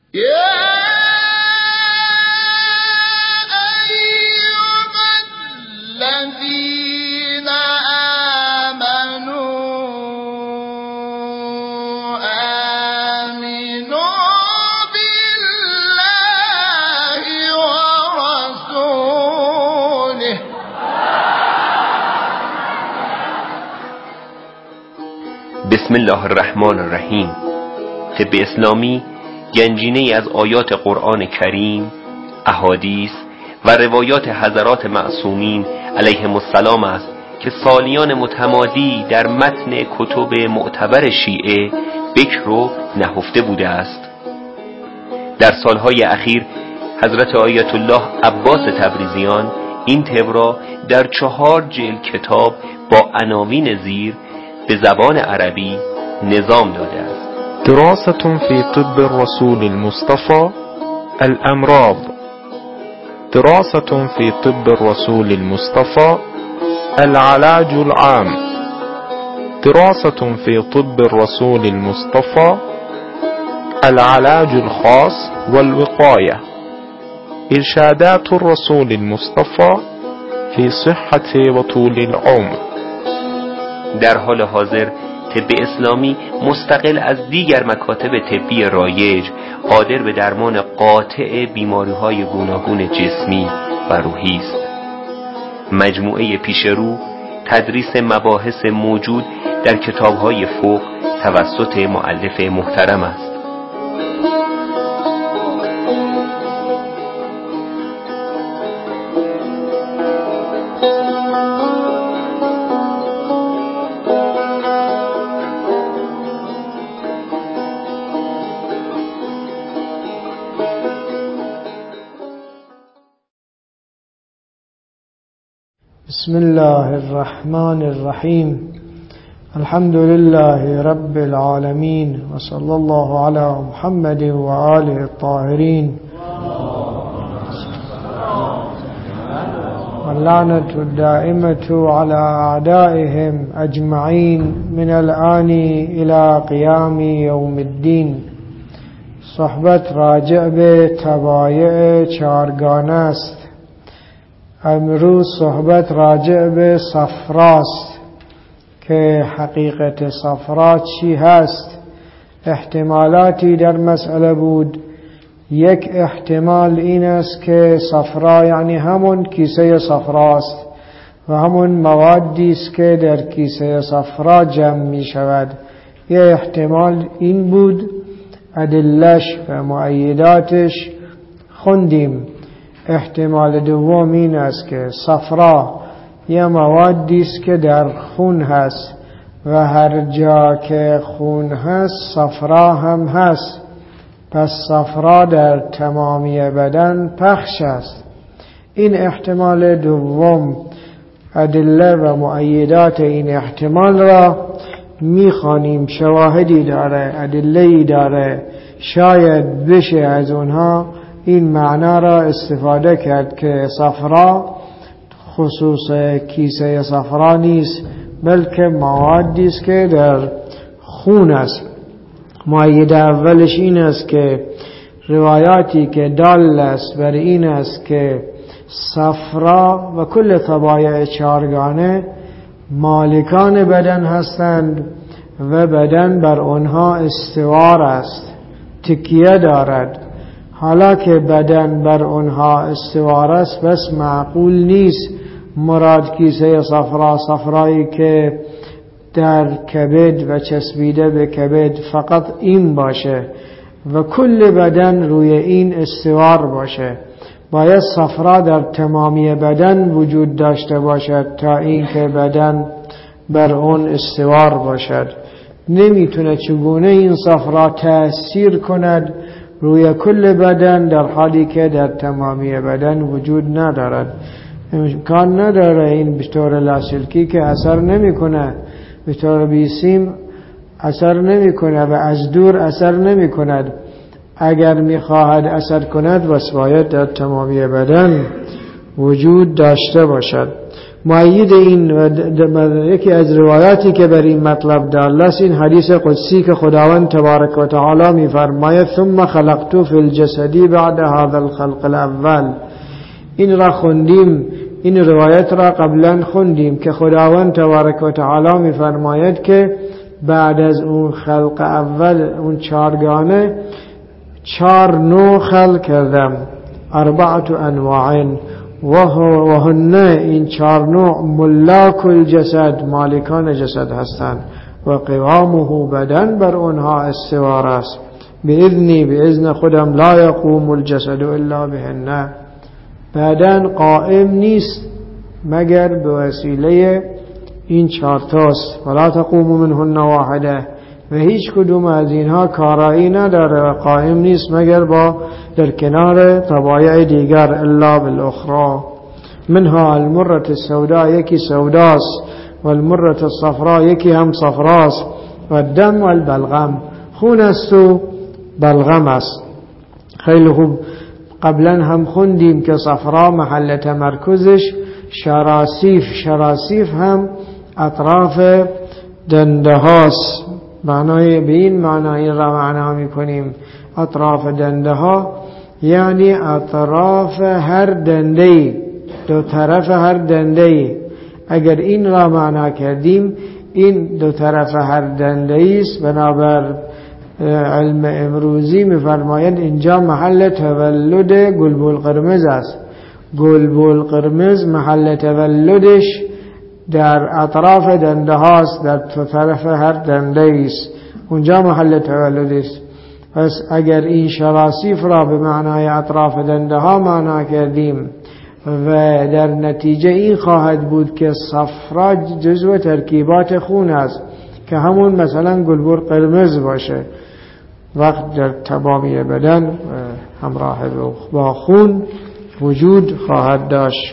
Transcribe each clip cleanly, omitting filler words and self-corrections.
بسم الله الرحمن الرحیم. طب اسلامی گنجینه‌ای از آیات قرآن کریم، احادیث و روایات حضرات معصومین علیهم السلام است که سالیان متمادی در متن کتب معتبر شیعه بکر و نهفته بوده است. در سالهای اخیر حضرت آیت الله عباس تبریزیان این طب را در 4 جلد کتاب با عناوین زیر به زبان عربی نظام داده است. دراسة في طب الرسول المصطفى الأمراض. دراسة في طب الرسول المصطفى العلاج العام. دراسة في طب الرسول المصطفى العلاج الخاص والوقاية. إرشادات الرسول المصطفى في صحة وطول العمر. در حال حاضر طب اسلامی مستقل از دیگر مکاتب طبی رایج قادر به درمان قاطع بیماری‌های گوناگون جسمی و روحی است. مجموعه پیشرو تدریس مباحث موجود در کتاب‌های فقه توسط مؤلف محترم است. بسم الله الرحمن الرحیم. الحمد لله رب العالمین و صلی الله علی محمد و آله الطاهرین و اللعنة الدائمة على أعدائهم اجمعین من الآن الى قیام یوم الدین. صحبت راجع به طبایع چارگانه است. امروز صحبت راجع به صفراست که حقیقت صفرا چی هست. احتمالاتی در مسئله بود. یک احتمال این است که صفرا یعنی همون کیسه صفراست و همون موادی است که در کیسه صفرا جمع می شود. یک احتمال این بود. ادلش و مؤیداتش خوندیم. احتمال دوم این است که صفرا یه موادی است که در خون هست و هر جا که خون هست صفرا هم هست. پس صفرا در تمامی بدن پخش است. این احتمال دوم. ادله و مؤیدات این احتمال را میخوانیم. شواهدی داره، ادله‌ای داره، شاید بشه از اونها این معنا را استفاده کرد که صفرا خصوص کیسه صفرا نیست بلکه موادی است که در خون است. مؤید اولش این است که روایاتی که دال است بر این است که صفرا و کل طبایع چارگانه مالکان بدن هستند و بدن بر آنها استوار است، تکیه دارد. حالا که بدن بر آنها استوار است بس معقول نیست مراد کیسه صفرایی که در کبد و چسبیده به کبد فقط این باشه و کل بدن روی این استوار باشه. باید صفرا در تمامی بدن وجود داشته باشد تا این که بدن بر اون استوار باشد. نمیتونه چگونه این صفرا تأثیر کند روی کل بدن در حالی که در تمامی بدن وجود ندارد. امکان نداره این به طور لاسلکی که اثر نمیکنه، به طور بیسیم اثر نمیکنه و از دور اثر نمیکند. اگر میخواهد اثر کند بس باید در تمامی بدن وجود داشته باشد. مؤید این یکی از روایاتی که بر این مطلب دال است این حدیث قدسی که خداوند تبارک و تعالی می‌فرماید ثم خلقت فی الجسد بعد هذا الخلق الاول. این را خوندیم، این روایت را قبلا خوندیم که خداوند تبارک و تعالی می‌فرماید که بعد از اون خلق اول، اون چارگانه، 4 نوع خلق کردم، 4 انواع، و هن این 4 نوع ملاک الجسد، مالکان جسد هستند، و قوامه بدن بر اونها استوار است، باذنی، باذن خودم، لا یقوم الجسد الا بهن، بدن قائم نیست مگر به وسیله این 4 تاست، ولا تقوم منهن واحده، و هیچ کدوم از اینها کارایی نداره و قائم نیست مگر با در کنار طبایع دیگر، الا بالاخرى، منها المرة السوداء، یکی سوداست، والمرة الصفراء، یکی هم صفراست، و الدم والبلغم، خون است و بلغم است. خیلی خوب، قبلا هم خوندیم که صفرا محل تمرکزش شراسیف هم اطراف دنده هاست، معنای به این معنای را معنا میکنیم، اطراف دنده ها یعنی اطراف هر دنده، 2 طرف هر دنده. اگر این را معنا کردیم این 2 طرف هر دنده است، بنابر علم امروزی میفرمایند اینجا محل تولد گلبول قرمز است. گلبول قرمز محل تولدش در اطراف دنده هاست، در 2 طرف هر دنده است، اونجا محل تولد است. پس اگر این شراسیف را به معنای اطراف دنده ها معنا کردیم و در نتیجه این خواهد بود که صفرا جزو ترکیبات خون است که همون مثلا گلبول قرمز باشه، وقت در تمامی بدن همراه با خون وجود خواهد داشت.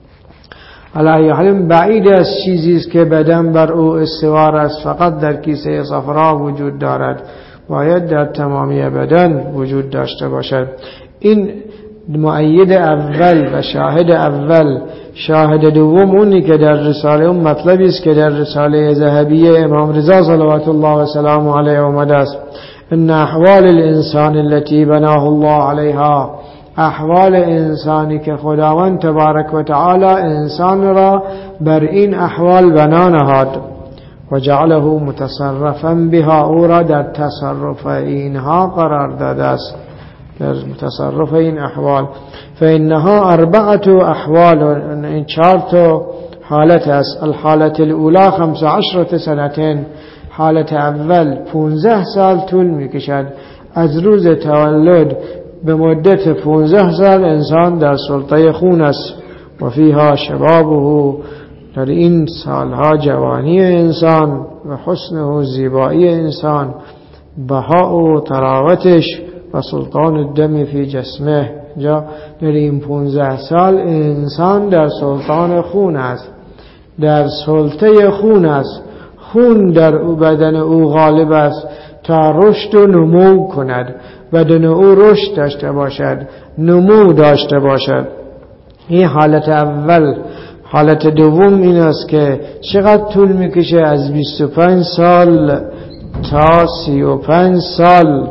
علی حال بعید از چیزی است که بدن بر او استوار است فقط در کیسه صفرا وجود دارد، باید در تمامی بدن وجود داشته باشد. این مؤید اول و شاهد اول. شاهد دوم اونی که در رساله، اون مطلبی است که در رساله ذهبیه امام رضا صلوات الله و سلامه علیه آمده است: ان احوال الانسان التي بناه الله عليها، احوال انسانی که خداوند تبارک و تعالی انسان را بر این احوال بنا نهاد، و جعله متصرفا بها، او را در تصرف اینها قرار داده است، در تصرف این احوال. فانها 4 احوال، این 4 حالت است. الحالت الاولى 15 سنه، حالت اول 15 سال طول میکشد، از روز تولد به مدت 15 سال انسان در سلطه خون است. و فیها شبابه، در این سالها جوانی انسان، و حسن و زیبایی انسان، بها و طراوتش، و سلطان الدم فی جسمه، جا در این 15 سال انسان در سلطان خون است، در سلطه خون است. خون در بدن او غالب است تا رشد و نمو کند، بدن او رشد داشته باشد، نمو داشته باشد. این حالت اول. حالت دوم این است که چقدر طول میکشه؟ از 25 سال تا 35 سال،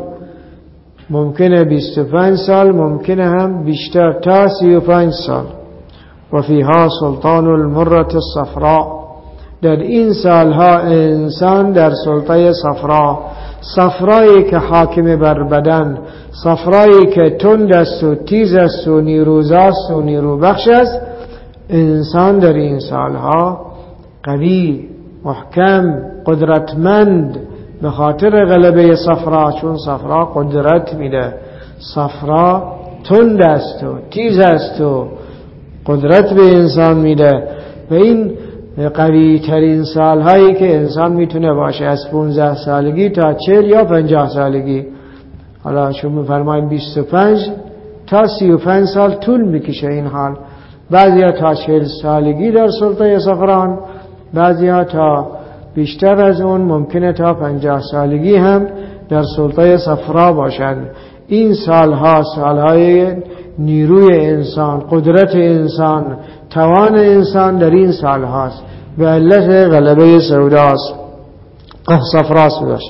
ممکنه 25 سال، ممکنه هم بیشتر، تا 35 سال. و فیها سلطان المرة الصفراء، در این سالها انسان در سلطه صفرا، صفرایی که حاکم بر بدن، صفرایی که تند است و تیز است و نیروزاست و نیروبخش است، انسان در این سالها قوی، محکم، قدرتمند، به خاطر غلبه صفرا، چون صفرا قدرت میده، صفرا تند است و تیز است و قدرت به انسان میده. و این قوی ترین سالهایی که انسان میتونه باشه، از 15 سالگی تا 40 یا 50 سالگی. حالا شما میفرمایید 25 تا 35 سال طول میکشه این حال. بعضیا تا 40 سالگی در سلطه صفران، بعضیا تا بیشتر از اون، ممکنه تا 50 سالگی هم در سلطه صفرا باشند. این سالها سالهای نیروی انسان، قدرت انسان، توان انسان در این سال هاست به علت غلبه سوداست صفراست باشه.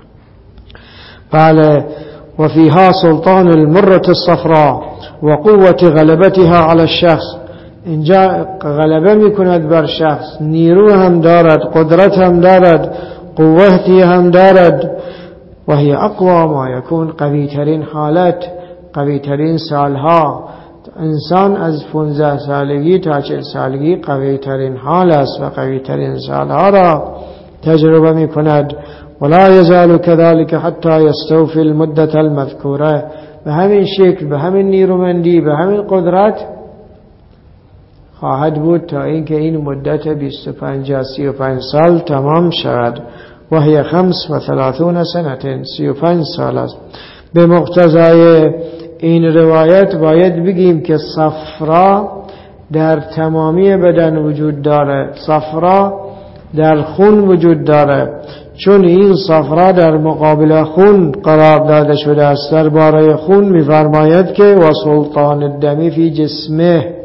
بله وفيها سلطان المرة الصفراء وقوة غلبتها على الشخص. اینجا غلبه میکند بر شخص، نیرو هم دارد، قدرت هم دارد، قوتی هم دارد. و هی اقوا ما یکون، قوی ترین حالت، قوی ترین سالها. انسان از 15 سالگی تا 40 سالگی قوی ترین حال است و قوی ترین سالها را تجربه می کند. ولا یزال كذلك حتى يستوفي المدة المذكوره. به همین شکل، به همین نیرومندی، به همین قدرت خواهد بود تا اینکه این مدت 25 سال تمام شود. و هی 35 سنه، 35 سال است. به مقتضای این روایت باید بگیم که صفرا در تمامی بدن وجود داره، صفرا در خون وجود داره، چون این صفرا در مقابل خون قرار داده شده است. درباره خون می‌فرماید که و سلطان الدم فی جسمه،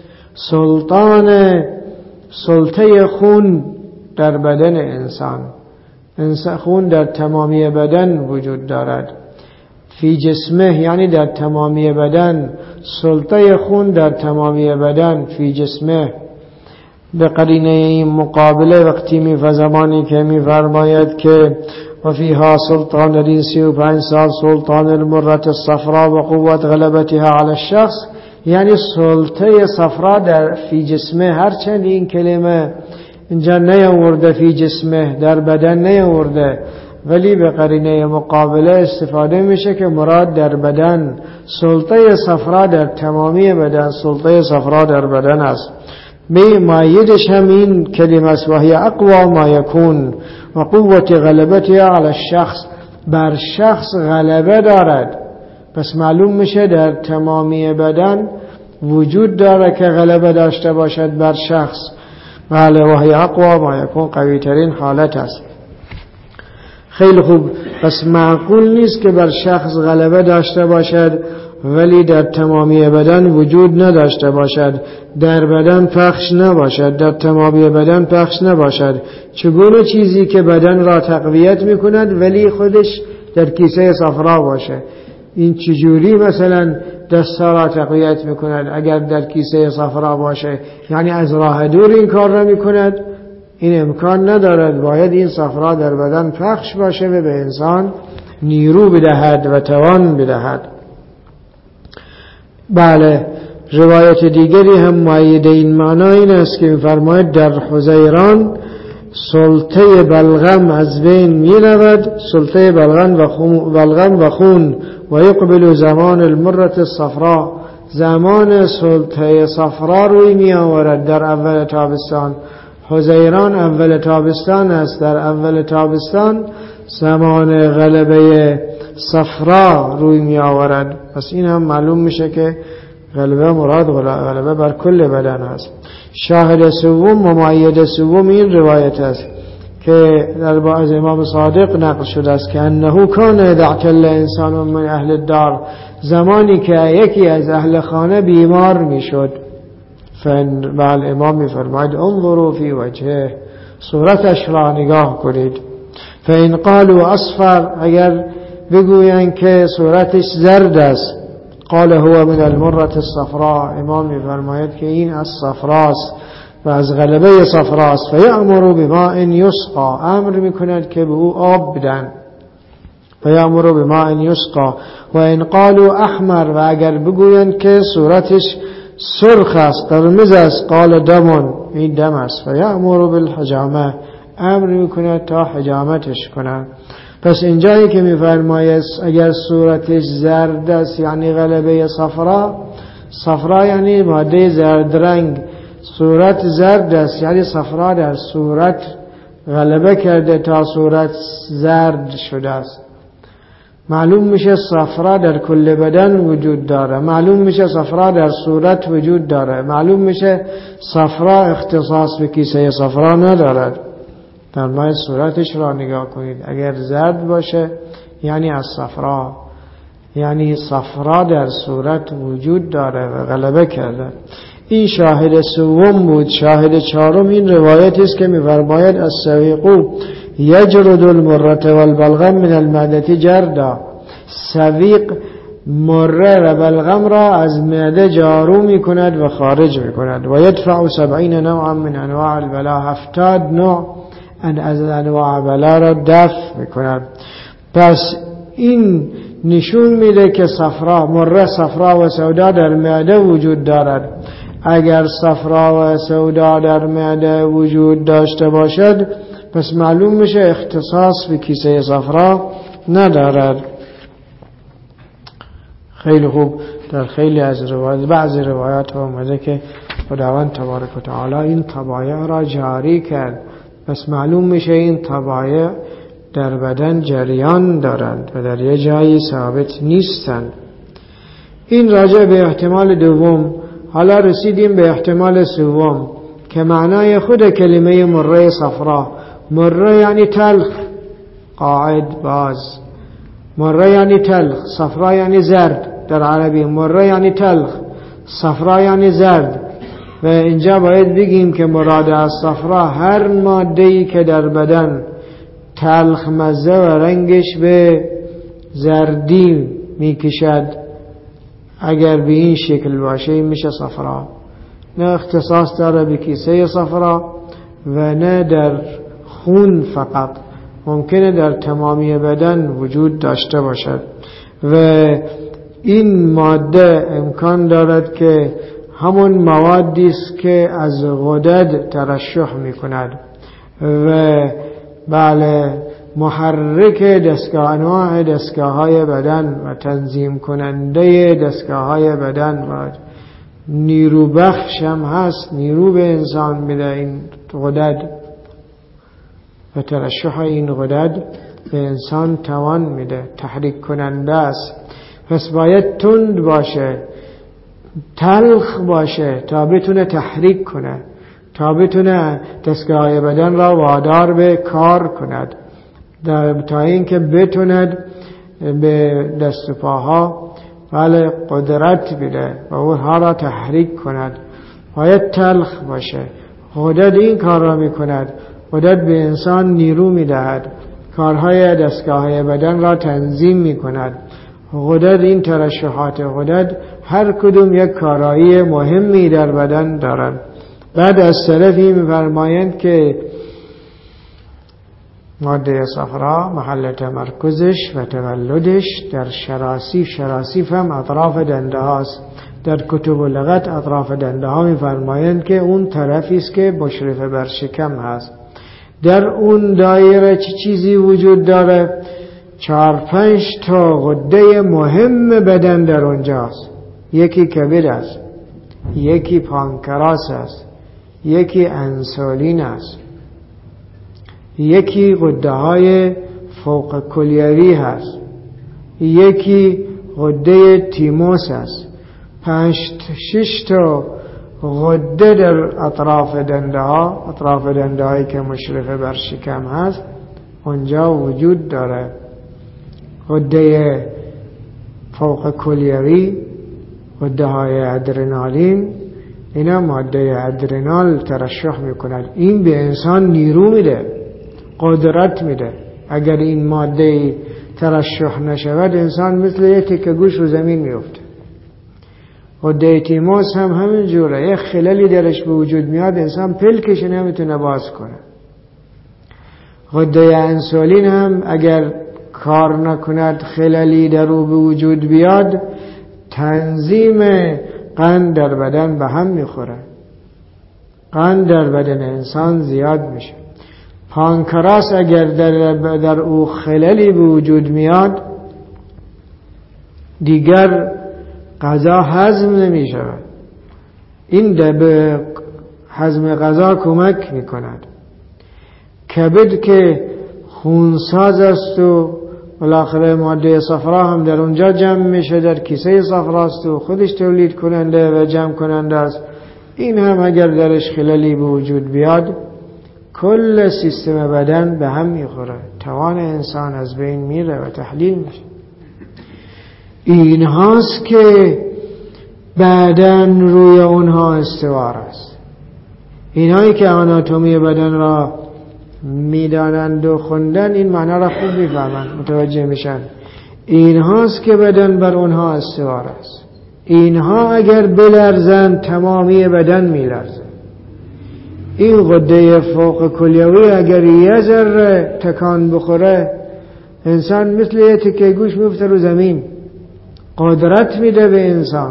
سلطه خون در بدن انسان خون در تمامی بدن وجود دارد. فی جسمه یعنی در تمامی بدن، سلطه خون در تمامی بدن، فی جسمه. به قرینه این مقابله وقتی زمانی که می‌فرماید که و فیها سلطان الدین 35 سال سلطان المرة الصفراء و قوت غلبتها علی الشخص، یعنی سلطه صفرا در فی جسمه. هرچند این کلمه اینجا نیاورده فی جسمه، در بدن نیاورده، ولی به قرینه مقابله استفاده میشه که مراد در بدن، سلطه صفرا در تمامی بدن، سلطه صفرا در بدن است. به مایدش هم این کلمه است و هی اقوا ما یکون و قوت غلبتها علی الشخص، بر شخص غلبه دارد. پس معلوم میشه در تمامی بدن وجود داره که غلبه داشته باشد بر شخص. بله و هی اقوا ما یکون، قوی ترین حالت است. خیلی خوب، پس معقول نیست که بر شخص غلبه داشته باشد ولی در تمامی بدن وجود نداشته باشد، در بدن پخش نباشد، در تمامی بدن پخش نباشد. چگونه چیزی که بدن را تقویت میکند ولی خودش در کیسه صفرا باشه؟ این چجوری مثلا دستا را تقویت میکند اگر در کیسه صفرا باشه؟ یعنی از راه دور این کار را میکند؟ این امکان ندارد. باید این صفرا در بدن پخش باشه و به انسان نیرو بدهد و توان بدهد. بله روایت دیگری هم مؤید این معنا این است که می‌فرماید در حزیران سلطه بلغم از بین می‌رود، سلطه بلغم و خون و یقبل زمان المرة الصفراء، زمان سلطه صفرا روی می‌آورد در اول تابستان. حزیران اول تابستان است، در اول تابستان زمان غلبه صفرا روی می آورد. پس این هم معلوم میشه که غلبه مراد غلبه بر کل بدن است. شاهد سوم و مؤید سوم این روایت است که در از امام صادق نقل شده است که انه کان اذا اعتل انسان من اهل الدار، زمانی که یکی از اهل خانه بیمار میشد، بعد امام میفرماید انظروا فی وجهه، صورتش را نگاه کنید. فإن قالوا اصفر، اگر بگویند که صورتش زرد است، قال هو من المرة الصفراء، امام میفرماید که این از صفراست و از غلبه صفراست. فیأمر بماء یسقى، امر میکند که به او آب بدن. فیأمر بماء یسقى. و ان قالوا احمر، و اگر بگویند که صورتش سرخ است، قرمز است، قال دمون، این دم است. فیأمر بالحجامه، امر میکند تا حجامتش کنند. پس اینجایی که میفرماید اگر صورتش زرد است یعنی غلبه صفرا یعنی ماده زرد رنگ، صورت زرد است یعنی صفرا در صورت غلبه کرده تا صورت زرد شده است. معلوم میشه صفرا در کل بدن وجود داره، معلوم میشه صفرا در صورت وجود داره، معلوم میشه صفرا اختصاص به کیسه صفرا ندارد. در باید صورتش را نگاه کنید، اگر زرد باشه یعنی از صفرا، یعنی صفرا در صورت وجود داره و غلبه کرده. این شاهد سوم بود. شاهد چهارم این روایت است که می‌فرماید السویق یجرد المره والبلغم من المعده جردا. سویق مره و بلغم را از معده جارو میکند و خارج میکند. و یدفع 70 نوعا من انواع البلا، 70 نوع از انواع بلا را دفع میکند. پس این نشون میده که مره صفرا و سودا در معده وجود دارد. اگر صفرا و سودا در معده وجود داشته باشد پس معلوم میشه اختصاص به کیسه صفرا ندارد. خیلی خوب. در خیلی از بعضی روایات ها اومده که خداوند تبارک و تعالی این طبایع را جاری کرد، پس معلوم میشه این طبایع در بدن جریان دارند و در یه جایی ثابت نیستند. این راجع به احتمال دوم. حالا رسیدیم به احتمال سوم که معنای خود کلمه مره صفرا. مره یعنی تلخ، قاعد باز. مره یعنی تلخ، صفرا یعنی زرد. در عربی مره یعنی تلخ، صفرا یعنی زرد. و اینجا باید بگیم که مراد از صفرا هر ماده‌ای که در بدن تلخ مزه و رنگش به زردی میکشد، اگر به این شکل باشه میشه صفرا. نه اختصاص داره به کیسه صفرا و نه در خون فقط، ممکنه در تمامی بدن وجود داشته باشد. و این ماده امکان دارد که همون موادی است که از غدد ترشح میکند و بله محرک انواع دستگاه‌های بدن و تنظیم کننده دستگاه‌های بدن و نیرو بخش هم هست، نیرو به انسان میده این غدد و ترشح این غدد به انسان توان میده، تحریک کننده است. پس باید تند باشه، تلخ باشه تا بتونه تحریک کنه، تا بتونه دستگاه بدن را وادار به کار کند، تا اینکه بتوند به دست و پاها ولی قدرت بده و اونها را تحریک کند. باید تلخ باشه. غدد این کار را میکند. غدد به انسان نیرو میدهد، کارهای دستگاه بدن را تنظیم میکند. غدد این ترشحات غدد هر کدوم یک کارایی مهمی در بدن دارند. بعد از سلفی می‌فرمایند که ماده صفرا محل تمرکزش و تولدش در شراسیف هم اطراف دنده هاست. در کتب لغت اطراف دنده ها می‌فرمایند که اون طرفی است که مشرف بر شکم هست. در اون دایره چه چیزی وجود داره؟ 4-5 تا غده مهم بدن در اونجاست. یکی کبد است، یکی پانکراس است، یکی انسولین است، یکی غده های فوق کلیوی هست، یکی غده تیموس است. 5-6 تا غده در اطراف دنده هایی که مشرف بر شکم هست اونجا وجود داره. غده فوق کلیوی، غده های ادرنالین، اینا ماده ادرنال ترشح میکند. این به انسان نیرو میده، قدرت میده. اگر این ماده ترشح نشود انسان مثل یک تکه گوش رو زمین میفته. غده تیموس هم همین جوره، یک خلالی درش به وجود میاد انسان پلکش نمیتونه باز کنه. غده انسولین هم اگر کار نکند، خلالی در او به وجود بیاد، تنظیم قند در بدن به هم میخوره، قند در بدن انسان زیاد میشه. پانکراس اگر در او خلالی به وجود میاد دیگر غذا هضم نمیشود. این به هضم غذا کمک میکند. کبد که خونساز است و بالاخره ماده صفرا هم در اونجا جمع میشه، در کیسه صفراست و خودش تولید کننده و جمع کننده است. این هم اگر درش خلالی به وجود بیاد کل سیستم بدن به هم میخوره، توان انسان از بین میره و تحلیل میشه. این هاست که بدن روی اونها استوار است. اینهایی که آناتومی بدن را میدانند و خوندن این معنا را خوب میفهمند، متوجه میشن. اینهاست که بدن بر اونها استوار است. اینها اگر بلرزند تمامی بدن میلرزه. این غده فوق کلیوی اگر یه ذره تکان بخوره انسان مثل یه تکه گوش میفته رو زمین. قدرت میده به انسان.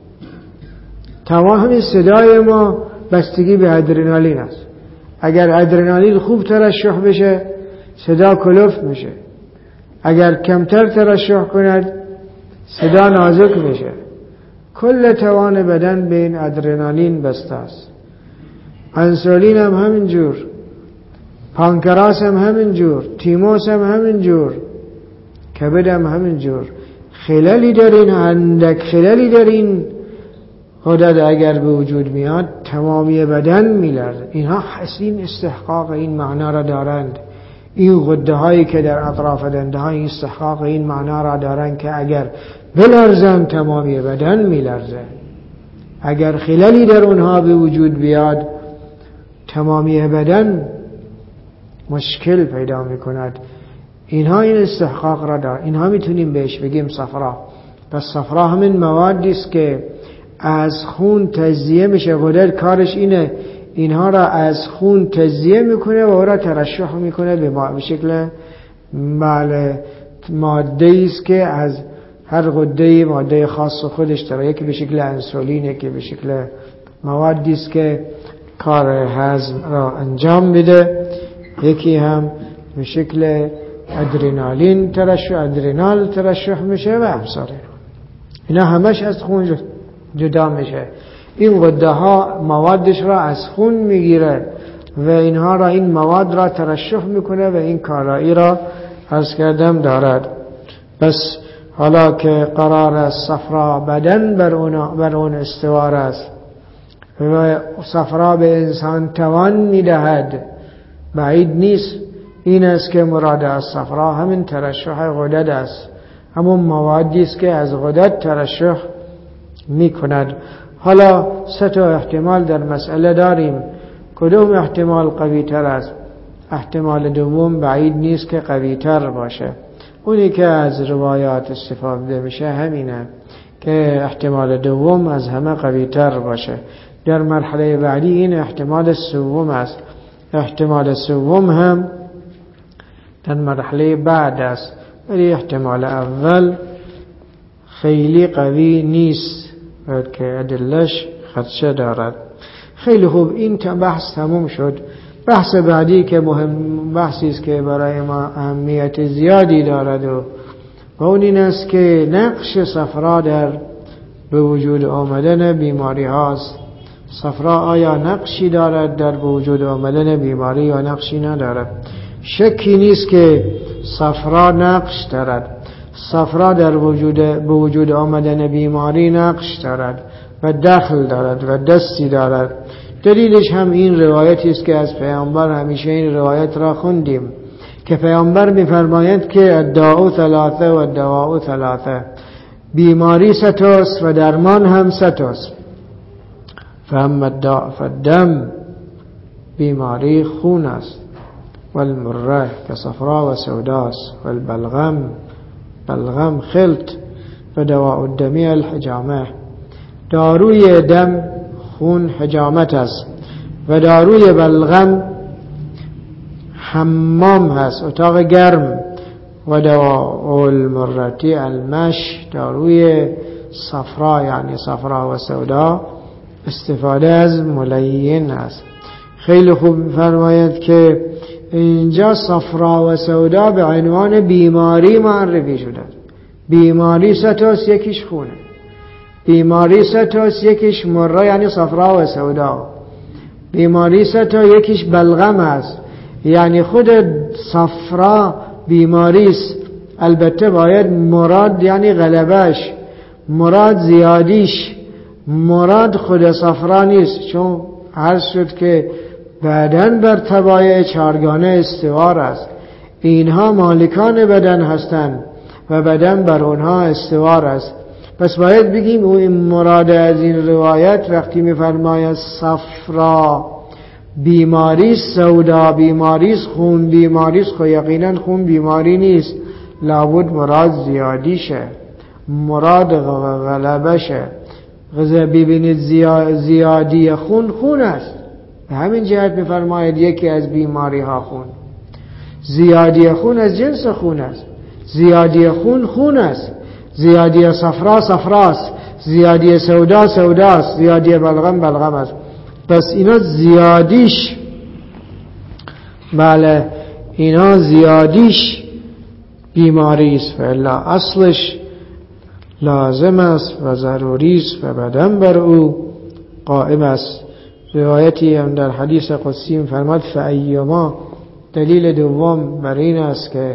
تمام صدای ما بستگی به ادرنالین است. اگر ادرنالین خوب ترشح بشه صدا کلفت میشه، اگر کمتر ترشح کند صدا نازک میشه. کل توان بدن به این ادرنالین بسته است. انسولین هم همینجور، پانکراس هم همینجور، تیموس هم همینجور، کبد هم همینجور. خللی در این اندک خللی در این غدد اگر به وجود میاد تمامی بدن میلرزه. اینها حسین استحقاق این معنا را دارند. این غده هایی که در اطراف دنده ها این استحقاق این معنا را دارند که اگر بلرزن تمامی بدن میلرزه. اگر خللی در اونها به وجود بیاد تمامی بدن مشکل پیدا میکند. اینها این استحقاق را دارند. اینها میتونیم بهش بگیم صفرا. پس صفرا همین موادی است که از خون تجزیه میشه. غدد کارش اینه اینها را از خون تجزیه میکنه و او را ترشح میکنه به شکل ماده است که از هر غده ماده خاص خودش داره. یکی به شکل انسولین، یکی به شکل موادی است که کار هضم را انجام میده، یکی هم به شکل ادرنالین ادرنال ترشح میشه و امثال اینا همش از خون جدا میشه. این غده ها موادش را از خون میگیره و اینها را این مواد را ترشح میکنه و این کارایی را عرض کردم دارد. بس حالا که قرار است صفرا بدن بر اون استوار است و صفرا به انسان توان میدهد، بعید نیست این است که مراد از صفرا همین ترشح غدد است، همون موادی است که از غدد ترشح میکند. حالا سه تا احتمال در مسئله داریم. کدوم احتمال قوی تر است؟ احتمال دوم بعید نیست که قوی تر باشه. اونی که از روایات استفاده میشه همینه که احتمال دوم از همه قوی تر باشه. در مرحله بعدی این احتمال سوم است. احتمال سوم هم در مرحله بعد است، ولی احتمال اول خیلی قوی نیست که ادلش خدشه دارد. خیلی خوب، این بحث تموم شد. بحث بعدی که مهم بحثی است که برای ما اهمیت زیادی دارد و اون این است که نقش صفرا در به وجود آمدن بیماری هاست. صفرا آیا نقشی دارد در به وجود آمدن بیماری یا نقشی ندارد؟ شکی نیست که صفرا نقش دارد. صفرا در به وجود آمدن بیماری نقش دارد و دخل دارد و دستی دارد. دلیلش هم این روایتی است که از پیامبر همیشه این روایت را خوندیم که پیامبر می‌فرمایند که الداء ثلاثه و الدواء ثلاثه، بیماری سه تاست و درمان هم سه تاست. فاما الداء فالدم، بیماری خون است، والمره که صفرا و سوداست، والبلغم بلغم خلط، و دواء الدم الحجامه، داروی دم خون حجامت است و داروی بلغم حمام هست، اتاق گرم، و دواء المرتی المش، داروی صفرا یعنی صفرا و سودا استفاده از ملین است. خیلی خوب فرماید که اینجا صفرا و سودا به عنوان بیماری معرفی شده. بیماری ستاست، یکیش خونه. بیماری ستاست، یکیش مره یعنی صفرا و سودا. بیماری ستا، یکیش بلغم است، یعنی خود صفرا بیماری است. البته باید مراد یعنی غلبش، مراد زیادیش، مراد خود صفرا نیست، چون عرض شد که بدن بر طبایع چارگانه استوار است. اینها مالکان بدن هستند و بدن بر اونها استوار است. پس باید بگیم او این مراد از این روایت وقتی میفرماید صفرا بیماری، سودا بیماری، خون بیماری، خو یقینا خون بیماری نیست، لابد مراد زیادیشه، مراد غلبشه. ببینید زیادی خون است، به همین جهت میفرماید یکی از بیماری ها خون. زیادی خون از جنس خون است، زیادی خون است، زیادی صفراست، زیادی سوداست، زیادی بلغم است. پس اینا زیادیش، بله اینا زیادیش بیماری است، فعلا اصلش لازم است و ضروری است و بدن بر او قائم است. روایتی هم در حدیث قدسی فرمود فایما، دلیل دوم بر این است که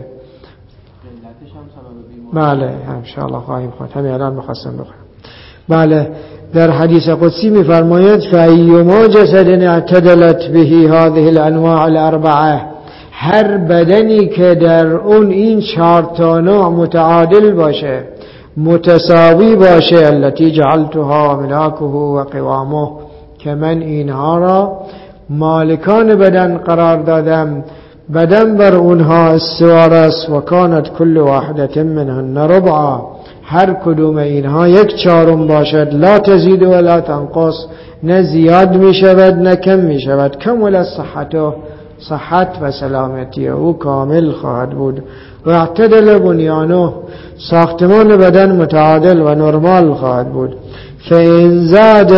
بله انشاءالله خواهیم خواند، همین الان می‌خواستم بخونم. بله در حدیث قدسی می‌فرماید فایما جسد اعتدلت به هذه الانواع الاربعه، هر بدنی که در اون این 4 تا نوع متعادل باشه، متساوی باشه، التي جعلتها ملاکه و قوامه، که من اینها را مالکان بدن قرار دادم، بدن بر اونها استوار است. و کانت کل واحدة منهن ربعا، هر کدوم اینها 1/4 باشد، لا تزید و لا تنقص، نه زیاد می شود نه کم می شود. کمل صحته، صحت و سلامتی او کامل خواهد بود. و اعتدل بنیانه، ساختمان بدن متعادل و نرمال خواهد بود. فإن زاد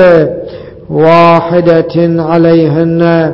واحدة عليهن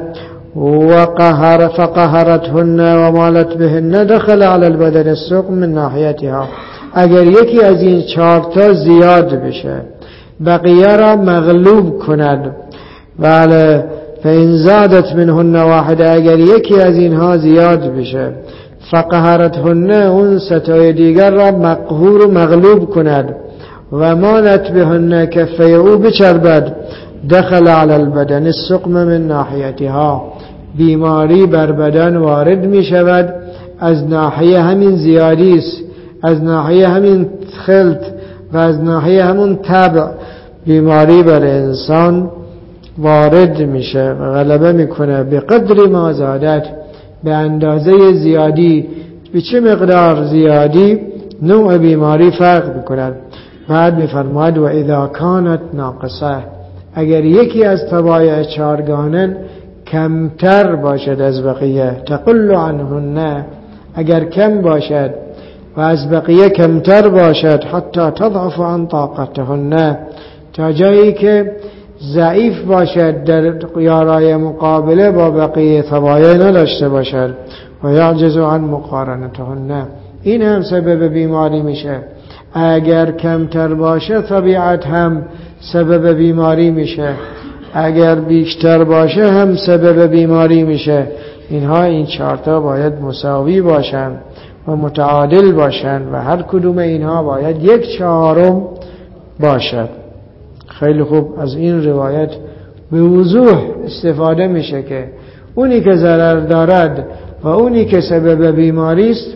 فقهرتهن ومالت بهن دخل على البدن السقم من ناحيتها، اگر یکی از این 4 تا زیاد بشه، بقیه را مغلوب کند. بله فإن زادت منهن واحده، اگر یکی از اینها زیاد بشه، فقهرتهن، اون 3 دیگر را مقهور و مغلوب کند، و مالت بهن، کفه او بچربد، دخل على البدن السقم من ناحیتها، بیماری بر بدن وارد می شود از ناحیه همین زیادی است، از ناحیه همین خلط و از ناحیه همون طبع، بیماری بر انسان وارد میشه و غلبه میکنه. به قدر ما زادت، به اندازه زیادی، به چه مقدار زیادی نوع بیماری فرق میکند. بعد میفرماید و اذا کانت ناقصه، اگر یکی از طبایع 4گانه کمتر باشد از بقیه، تقل عنهن، اگر کم باشد و از بقیه کمتر باشد، حتی تضعف عن طاقتهن، تا جایی که ضعیف باشد، در یارای مقابله با بقیه طبایع نداشته باشد، و یعجز عن مقارنتهن، این هم سبب بیماری میشه. اگر کمتر باشه طبیعت هم سبب بیماری میشه، اگر بیشتر باشه هم سبب بیماری میشه. اینها این 4 تا باید مساوی باشن و متعادل باشن و هر کدوم اینها باید 1/4 باشد. خیلی خوب، از این روایت به وضوح استفاده میشه که اونی که ضرر دارد و اونی که سبب بیماری است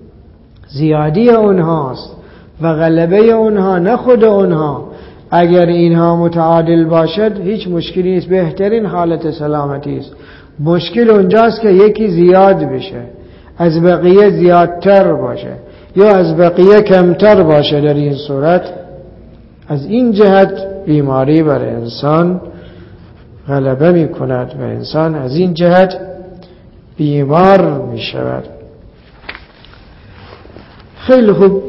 زیادی اونهاست و غلبه اونها، نه خود اونها. اگر اینها متعادل باشد هیچ مشکلی نیست، بهترین حالت سلامتی است. مشکل اونجاست که یکی زیاد بشه، از بقیه زیادتر باشه یا از بقیه کمتر باشه. در این صورت از این جهت بیماری بر انسان غلبه می کند و انسان از این جهت بیمار می شود. خیلی خوب،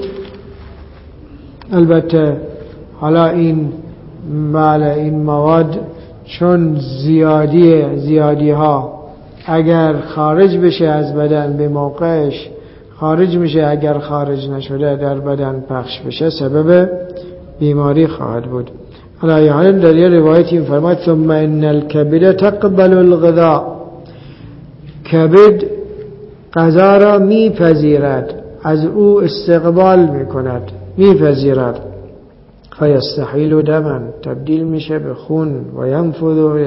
البته حالا این مواد چون زیادی ها اگر خارج بشه از بدن به موقعش خارج میشه، اگر خارج نشده در بدن پخش بشه سبب بیماری خواهد بود. حالا در یه روایتی فرماید ثم ان الكبد تقبل الغذاء، کبد غذا را میپذیرد، از او استقبال میکند، میپذیرد. فیستحیل دما، تبدیل میشه به خون، و ینفذ الى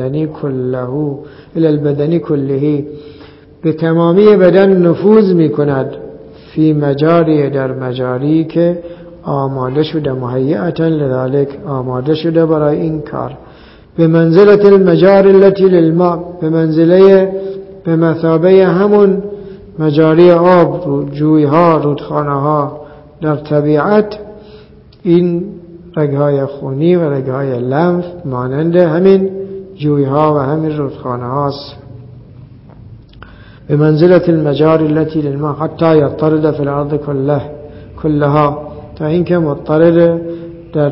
البدن كله، به تمامی بدن نفوذ میکند. فی مجاری، در مجاری که آماده شده، مهیئتا لذلك، آماده شده برای این کار. به منزلت المجاری التي للماء، به مثابه همون مجاری آب، جویها، رودخانه ها در طبیعت، این رگهای خونی و رگهای لنف مانند همین جویها و همین رودخانه هاست. به منزلت المجاری التي للماء حتی یضطرد فی الارض کلها، تا اینکه مضطرد در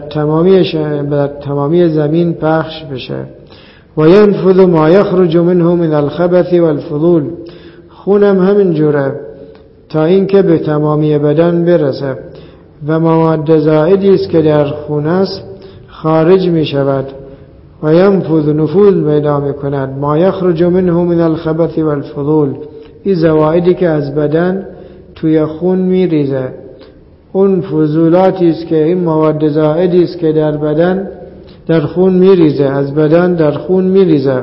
تمامی زمین پخش بشه. و ینفذ ما یخرج منه من الخبث والفضول، خونم همین جوره تا اینکه به تمامی بدن برسه و مواد زائدی است که در خون است خارج می شود. و ینفذ، نفوذ پیدا می کند، ما یخرج منه من الخبث والفضول، این زوائدی که از بدن توی خون می ریزه، اون فضولاتی است که این مواد زائدی است که در بدن در خون می ریزه، از بدن در خون می ریزه.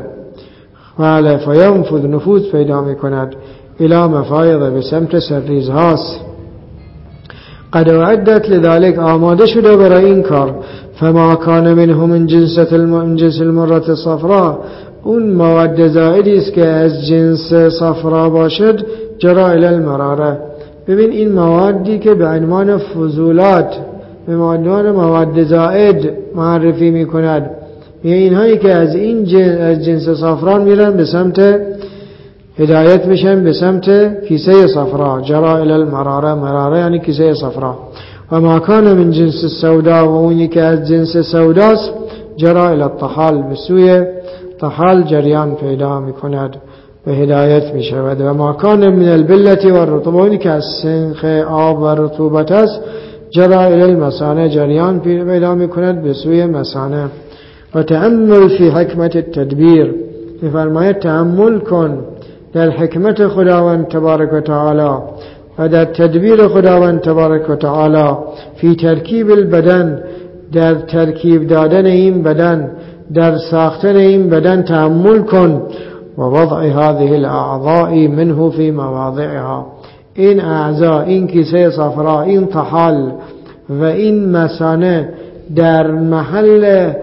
و فینفذ، نفوذ پیدا می کند، الی مفایض، به سمت سرریزهاست. قد اعدت لذلك، آماده شده برای این کار. فما کان منه من جنس المرة الصفراء، اون مواد زائدی است که از جنس صفرا باشد، جرا الی المراره. ببین این موادی که به عنوان فضولات، به عنوان مواد زائد معرفی می کند، اینهایی که از جنس صفران میرن به سمت هدایت میشن به سمت کیسه صفرا، جرا الی المراره، مراره یعنی کیسه صفرا. و ما کان من جنس السودا، و اونی که از جنس سوداست، جرا الی الطحال، به سوی طحال جریان پیدا میکند و هدایت میشود. و ما کان من البلة و الرطوبه، اونی که از سنخ آب و رطوبت است، جرا الی المثانه، جریان پیدا میکند به سوی مثانه. و تأمل فی حکمت التدبیر، میفرماید تأمل کن در حکمت خداوند تبارک و تعالی و در تدبیر خداوند تبارک و تعالی، فی ترکیب البدن، در ترکیب دادن این بدن، در ساختن این بدن تأمل کن. و وضع هذه الاعضاء منه فی مواضعها، این اعضا، این کیسه صفرا، این طحال و این مثانه در محل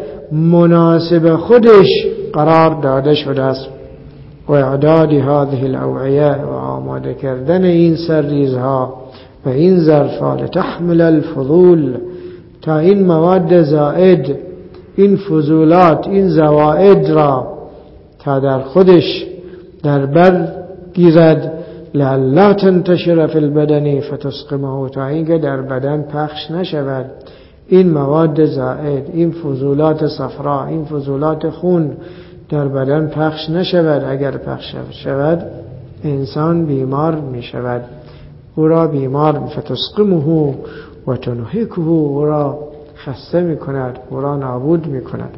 مناسب خودش قرار داده شده است. و اعداد هذه الاوعیه، و آماده کردن این سرریزها و این ظرفها، لتحمل الفضول، تا این مواد زائد، این فضولات، این زوائد را تا در خودش در بر گیرد، لعلا تنتشر فی البدن فتسقمه، تا اینکه در بدن پخش نشود این مواد زائد، این فضولات صفرا، این فضولات خون در بدن پخش نشود. اگر پخش شود انسان بیمار می شود، او را بیمار، فتسقمه و تنهکه، او را خسته می کند، او را نابود می کند.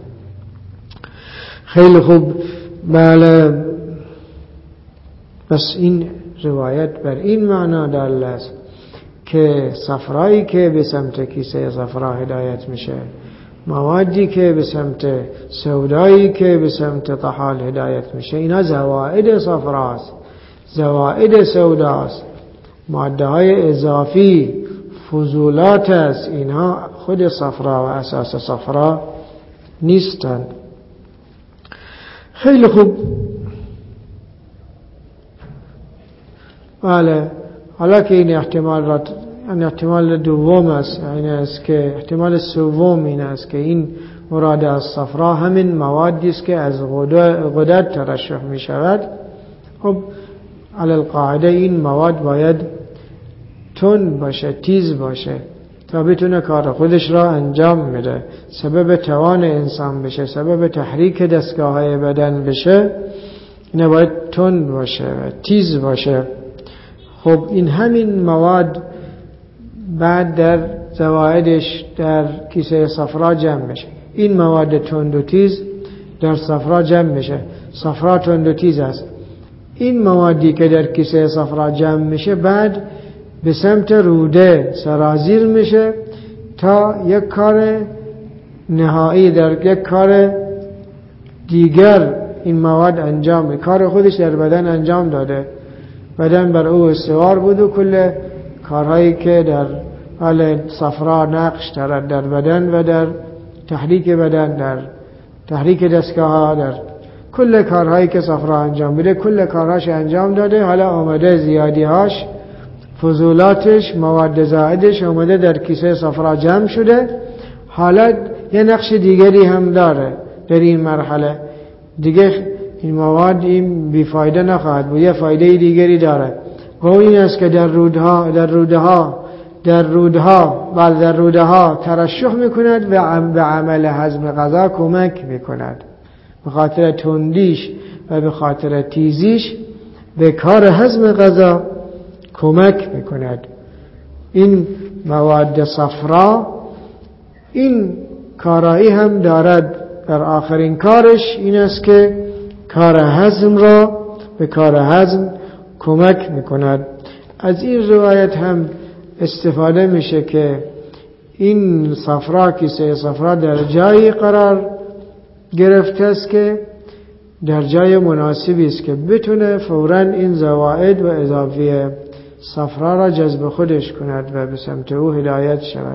خیلی خوب. بله، بس این روایت بر این معنا دال است که صفرایی که به سمت کیسه صفرا هدایت میشه، موادی که به سمت سودایی که به سمت طحال هدایت میشه، اینا زوائد صفراست، زوائد سوداست، ماده های اضافی، فضولات است. اینها خود صفرا و اساس صفرا نیستند. خیلی خوب. بله، حالا که این احتمال را، یعنی احتمال دوم است، این است که احتمال سوم این است که این مراد از صفرا همین موادی است که از غدد ترشح می شود. خب علی القاعده این مواد باید تند باشه، تیز باشه تا بتونه کار خودش را انجام میده، سبب توان انسان بشه، سبب تحریک دستگاه های بدن بشه. این باید تند باشه و تیز باشه. خب این همین مواد بعد در زوائدش در کیسه صفرا جمع میشه. این مواد تند و تیز در صفرا جمع میشه. صفرا تند و تیز است. این موادی که در کیسه صفرا جمع میشه بعد به سمت روده سرازیر میشه تا یک کار نهایی، در یک کار دیگر این مواد انجام میده. کار خودش در بدن انجام داده، بدن بر او استوار بود و کل کارهایی که در حال صفرا نقش دارد در بدن و در تحریک بدن، در تحریک دستگاه ها، در کل کارهایی که صفرا انجام میده کل کارهاش انجام داده. حالا آمده زیادی هاش، فضولاتش، مواد زائدش آمده در کیسه صفرا جمع شده. حالا یه نقش دیگری هم داره در این مرحله، دیگه این مواد این بیفایده نخواهد بود، یه فایده دیگری داره و این است که در روده ها ترشح میکند و به عمل هضم غذا کمک میکند. به خاطر تندیش و به خاطر تیزیش به کار هضم غذا کمک میکند. این مواد صفرا این کارایی هم دارد، در آخرین کارش این است که کار هضم را به کار هضم کمک میکند. از این روایت هم استفاده میشه که این صفرا، کیسه صفرا در جایی قرار گرفته است که در جای مناسبی است که بتونه فوراً این زوائد و اضافی صفرا را جذب خودش کند و به سمت او هدایت شود.